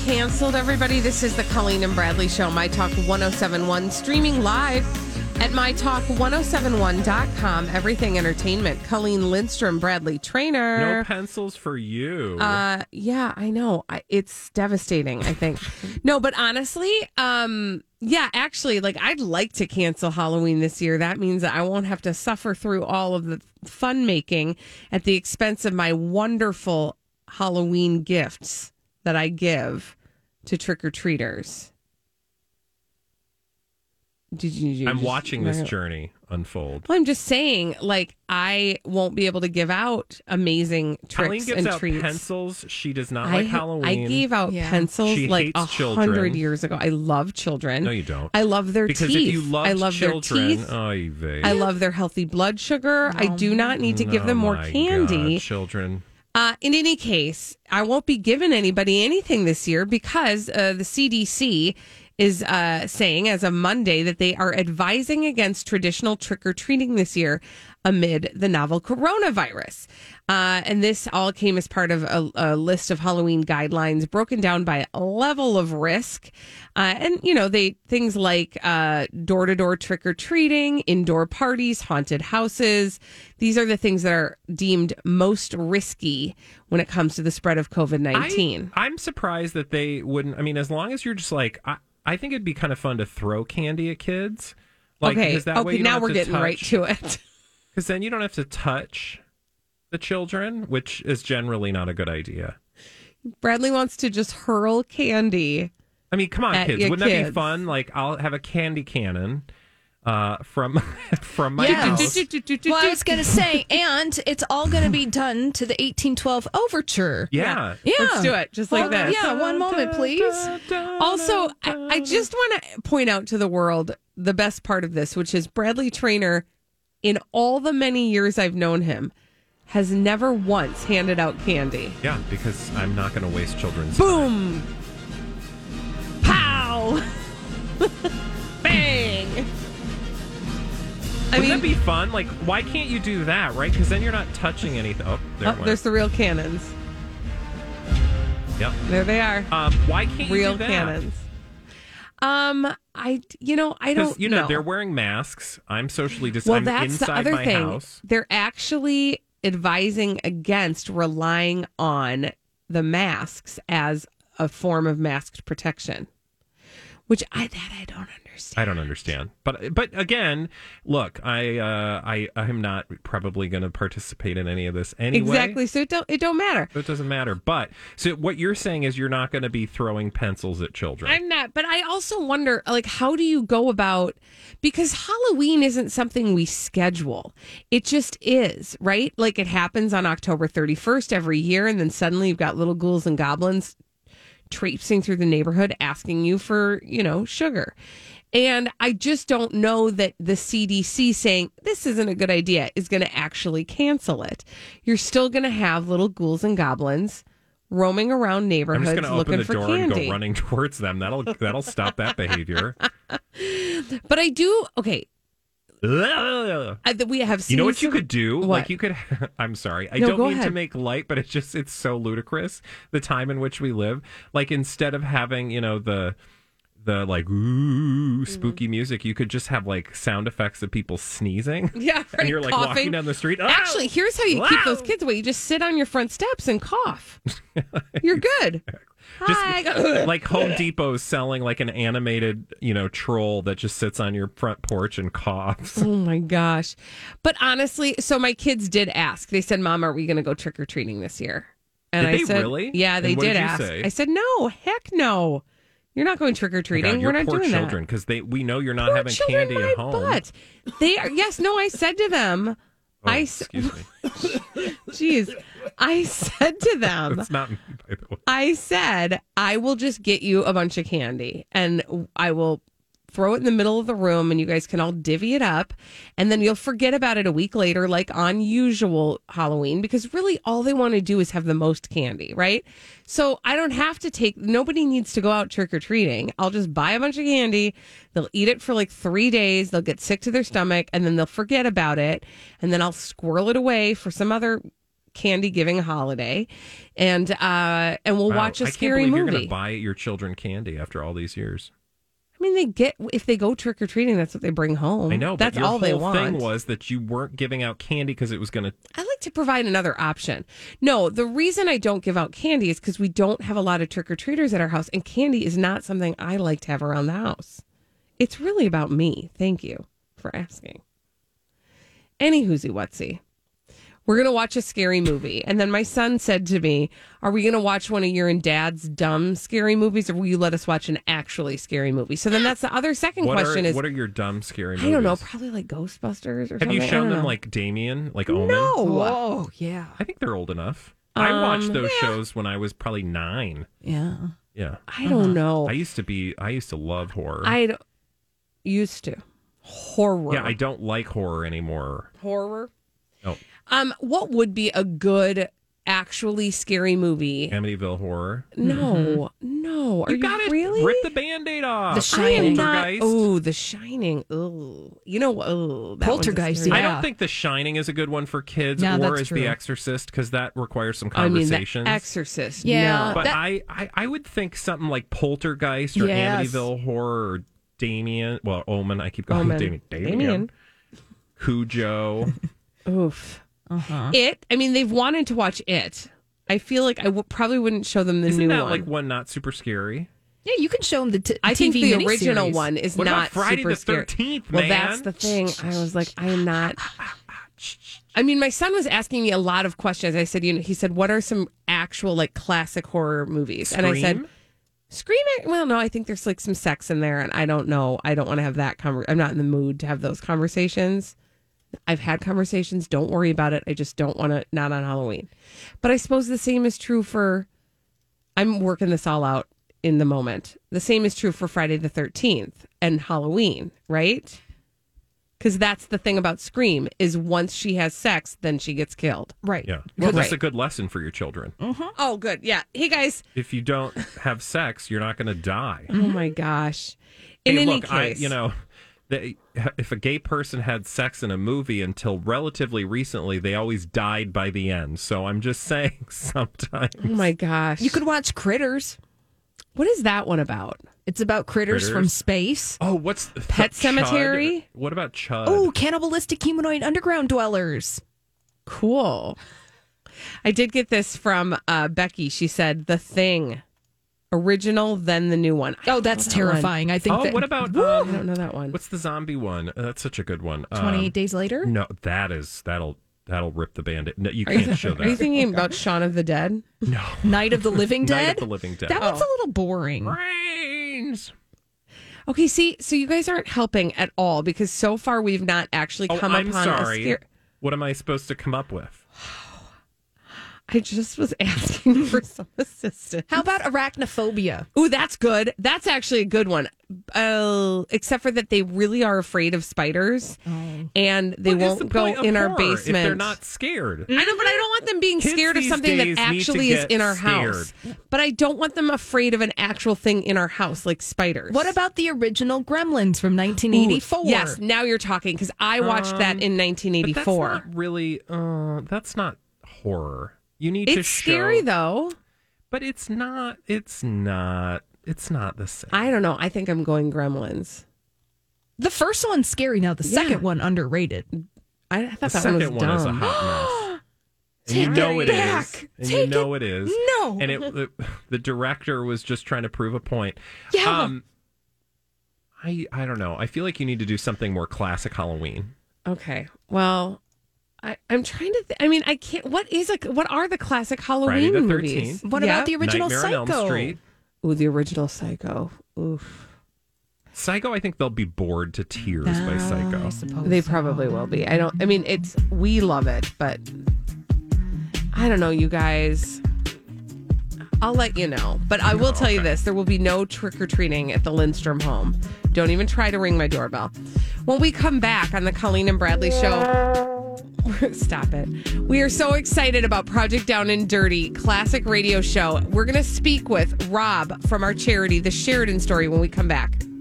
canceled, everybody. This is the Colleen and Bradley Show, My Talk 1071, streaming live at mytalk1071.com. Everything Entertainment. Colleen Lindstrom, Bradley Trainer. No pencils for you. Yeah, I know. It's devastating, I think. No, but honestly, yeah, actually, like, I'd like to cancel Halloween this year. That means that I won't have to suffer through all of the fun making at the expense of my wonderful Halloween gifts that I give to trick-or-treaters. I'm watching this journey unfold. Well, I'm just saying, like, I won't be able to give out amazing tricks Colleen gives and out treats. Pencils. She does not like Halloween. I gave out pencils She like hates 100 years ago. I love children. No, you don't. I love their because teeth. If you love I love children, their teeth. I love their healthy blood sugar. I do not need to give them more candy. God, children. In any case, I won't be giving anybody anything this year because the CDC is saying as of Monday that they are advising against traditional trick-or-treating this year amid the novel coronavirus. And this all came as part of a list of Halloween guidelines broken down by level of risk. And, you know, things like door-to-door trick-or-treating, indoor parties, haunted houses. These are the things that are deemed most risky when it comes to the spread of COVID-19. I'm surprised that they wouldn't. I mean, as long as you're just like, I think it'd be kind of fun to throw candy at kids. Like, okay, way you now don't we're have to getting right to it. Because then you don't have to touch the children, which is generally not a good idea. Bradley wants to just hurl candy. I mean, come on, kids. Wouldn't that be fun? Like, I'll have a candy cannon from my house. Well, I was going to say, and it's all going to be done to the 1812 Overture. Yeah. Let's do it, just like this. Yeah, one moment, please. Also, I just want to point out to the world the best part of this, which is Bradley Trainer, in all the many years I've known him, has never once handed out candy. Yeah, because I'm not going to waste children's Boom! time. Pow! Bang! Wouldn't that be fun? Like, why can't you do that, right? Because then you're not touching anything. Oh, there's the real cannons. Yep. There they are. Why can't you real do that? Cannons? I don't know. They're wearing masks. I'm socially distanced. Well, I'm that's inside the other my thing. house. They're actually advising against relying on the masks as a form of masked protection, which I don't understand. I don't understand. But again, look, I'm not probably going to participate in any of this anyway. Exactly. So it don't matter. So it doesn't matter. But so what you're saying is you're not going to be throwing pencils at children. I'm not. But I also wonder, like, how do you go about, because Halloween isn't something we schedule. It just is, right? Like, it happens on October 31st every year, and then suddenly you've got little ghouls and goblins traipsing through the neighborhood asking you for, sugar. And I just don't know that the CDC saying this isn't a good idea is going to actually cancel it. You're still going to have little ghouls and goblins roaming around neighborhoods looking for candy. I'm just going to open the door and go running towards them. That'll stop that behavior. But I do. Okay. We have seen. You know what you could do? What? Like, you could. I'm sorry. I don't mean ahead. to make light, but it's so ludicrous the time in which we live. Like, instead of having the like ooh spooky music, you could just have like sound effects of people sneezing. Yeah, right. And you're like coughing. walking down the street. Oh! Actually, here's how you keep those kids away. You just sit on your front steps and cough. You're good. Just like Home Depot selling like an animated, troll that just sits on your front porch and coughs. Oh my gosh. But honestly, so my kids did ask. They said, "Mom, are we going to go trick-or-treating this year?" And Did I they said, really? Yeah, they and what did you ask. say? I said, "No, heck no. You're not going trick-or-treating. Your We're not poor doing children, because we know you're not poor having children, candy at home. But they are. Yes, no. I said to them, excuse me. Jeez, I said to them, That's not me, by the way. I said, I will just get you a bunch of candy and I will throw it in the middle of the room and you guys can all divvy it up. And then you'll forget about it a week later, like on usual Halloween, because really all they want to do is have the most candy, right? So I don't have to nobody needs to go out trick-or-treating. I'll just buy a bunch of candy. They'll eat it for like 3 days. They'll get sick to their stomach and then they'll forget about it. And then I'll squirrel it away for some other candy giving holiday, and we'll watch a scary I can't believe movie. you're going to buy your children candy after all these years. I mean, if they go trick or treating, that's what they bring home. I know, that's but your all they whole want. thing was that you weren't giving out candy because it was going to. I like to provide another option. No, the reason I don't give out candy is because we don't have a lot of trick or treaters at our house, and candy is not something I like to have around the house. It's really about me. Thank you for asking. Any whoozy whatsy. We're going to watch a scary movie. And then my son said to me, are we going to watch one of your and dad's dumb scary movies, or will you let us watch an actually scary movie? So then that's the other second question is, what are your dumb scary movies? I don't know, probably like Ghostbusters or something. Have you shown them know. like Damien, like Omen? No. Oh, yeah. I think they're old enough. I watched those shows when I was probably 9. Yeah. Yeah. I don't know. I used to love horror. Used to. Horror. Yeah, I don't like horror anymore. Horror? Oh, What would be a good, actually scary movie? Amityville Horror. No. Are you got it. really? Rip the Band-Aid off. The Shining. Poltergeist. Oh, The Shining. Oh, you know, that Poltergeist, one's a scary- yeah. I don't think The Shining is a good one for kids, No, or that's is true. The Exorcist, because that requires some I mean, conversations. The Exorcist. Yeah. no. But That- I would think something like Poltergeist or Yes. Amityville Horror or Damien. Well, Omen. I keep going Omen. Damien. Cujo. Oof. It. I mean, they've wanted to watch It. I feel like I probably wouldn't show them the Isn't new that one. like one not super scary? Yeah, you can show them the I TV think the miniseries. original one is What not about Friday super the scary. 13th, Well, man? that's the thing. I was like, I am not. I mean, my son was asking me a lot of questions. I said, he said, what are some actual like classic horror movies? And I said, Scream. Well, no, I think there's like some sex in there, and I don't know. I don't want to have that I'm not in the mood to have those conversations. I've had conversations. Don't worry about it. I just don't want to. Not on Halloween. But I suppose the same is true for. I'm working this all out in the moment. The same is true for Friday the 13th and Halloween, right? Because that's the thing about Scream is once she has sex, then she gets killed. Right. Yeah. Well, that's Right. a good lesson for your children. Oh, good. Yeah. Hey, guys. If you don't have sex, you're not going to die. Oh, my gosh. In Hey, any look, case. if a gay person had sex in a movie until relatively recently, they always died by the end. So I'm just saying sometimes. Oh, my gosh. You could watch Critters. What is that one about? It's about critters from space. Oh, what's Pet Sematary? Chud? What about Chud? Oh, cannibalistic humanoid underground dwellers. Cool. I did get this from Becky. She said, The Thing. Original, then the new one. Oh, that's terrifying. I think that what about I don't know that one. what's the zombie one? That's such a good one. 28 Days Later? No, that'll rip the Bandit. No, you can't show that. Are you thinking about Shaun of the Dead? No, Night of the Living Night Dead? of the Living Dead. That one's a little boring. Brains. Okay, see, so you guys aren't helping at all because so far we've not actually Oh, come I'm upon sorry. a scare. What am I supposed to come up with? I just was asking for some assistance. How about arachnophobia? Ooh, that's good. That's actually a good one. Except for that they really are afraid of spiders and they What is the won't go point of in our horror basement. if they're not scared. I know, but I don't want them being Kids scared of these something days that need to actually is get in our house. But I don't want them afraid of an actual thing in our house, like spiders. What about the original Gremlins from 1984? Ooh, yes, now you're talking because I watched that in But 1984. that's not really. That's not horror. You need to It's show. scary though. But it's not. It's not. It's not the same. I don't know. I think I'm going Gremlins. The first one's scary. Now the Yeah. second one underrated. I thought The that one was second one dumb. is a hot mess. And you Take know it it is. back. And Take you know it- it is. No. And the director was just trying to prove a point. Yeah. I don't know. I feel like you need to do something more classic Halloween. Okay. Well, I'm trying to. I mean, I can't. What are the classic Halloween Friday the movies? 13th. What Yeah. about the original Nightmare on Psycho? Elm Street. Ooh, the original Psycho. Oof. Psycho, I think they'll be bored to tears by Psycho. I suppose They so. probably will be. I mean, we love it, but I don't know, you guys. I'll let you know. But I will tell you this. There will be no trick-or-treating at the Lindstrom home. Don't even try to ring my doorbell. When we come back on the Colleen and Bradley show, stop it. We are so excited about Project Down and Dirty, classic radio show. We're going to speak with Rob from our charity, The Sheridan Story, when we come back.